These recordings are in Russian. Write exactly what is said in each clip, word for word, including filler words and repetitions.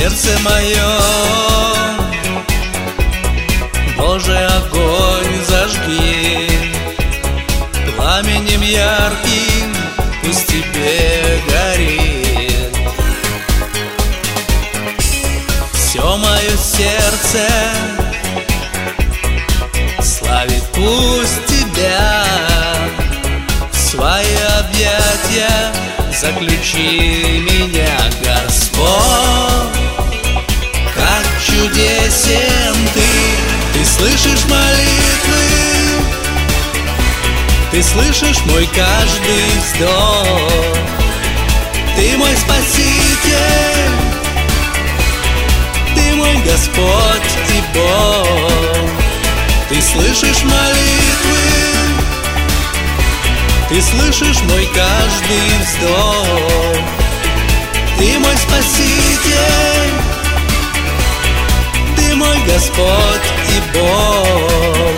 сердце мое, Божий огонь зажги, пламенем ярким пусть тебе горит. Все мое сердце славит пусть тебя, в свои объятия заключи меня, Господь. Как чудесен Ты, Ты слышишь молитвы, Ты слышишь мой каждый вздох. Ты мой Спаситель, Ты мой Господь и Бог. Ты слышишь молитвы, Ты слышишь мой каждый вздох. Ты мой Спаситель, Ты мой Господь и Бог.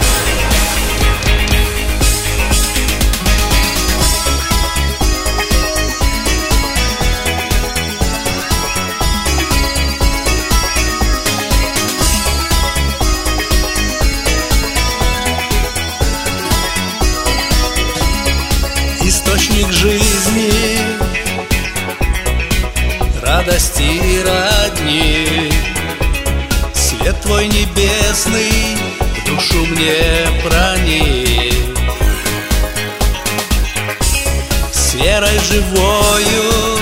Источник жизни, радости и родни, свет Твой небесный в душу мне проник. С верой живою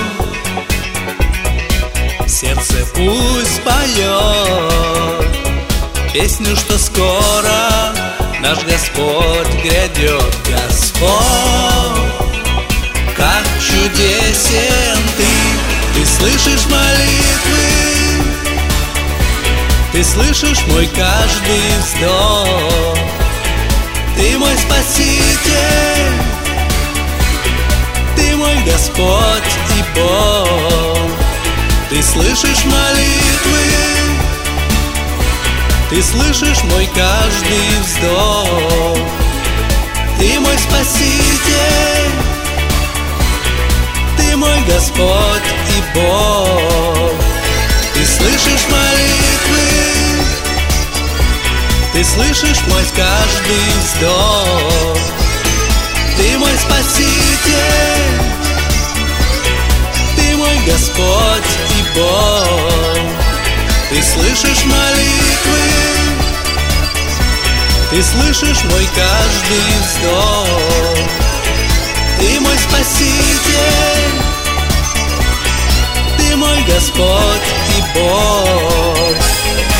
сердце пусть поет песню, что скоро наш Господь грядет. Господь, как чудесен Ты, Ты слышишь молитвы, Ты слышишь мой каждый вздох. Ты мой Спаситель, Ты мой Господь и Бог. Ты слышишь молитвы, Ты слышишь мой каждый вздох. Ты мой Спаситель, Ты мой Господь и Бог. Ты слышишь молитвы, Ты слышишь мой каждый вздох. Ты мой Спаситель, Ты мой Господь и Бог. Ты слышишь молитвы, Ты слышишь мой каждый вздох. Ты мой Спаситель, Ты мой Господь и Бог.